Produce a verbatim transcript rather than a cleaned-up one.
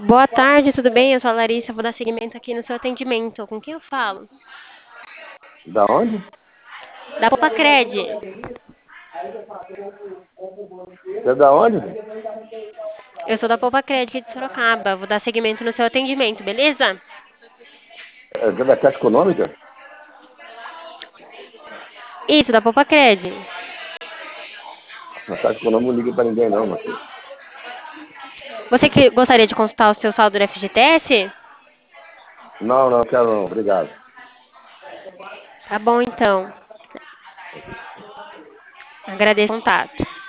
Boa tarde, tudo bem? Eu sou a Larissa, vou dar seguimento aqui no seu atendimento. Com quem eu falo? Da onde? Da Popacred. Você é da onde? Eu sou da Popacred aqui de Sorocaba. Vou dar seguimento no seu atendimento, beleza? É da Caixa Econômica? Isso, da Popacred. A Caixa Econômica não liga pra ninguém não, meu filho. Você que gostaria de consultar o seu saldo do F G T S? Não, não, quero não. Obrigado. Tá bom, então. Agradeço o contato.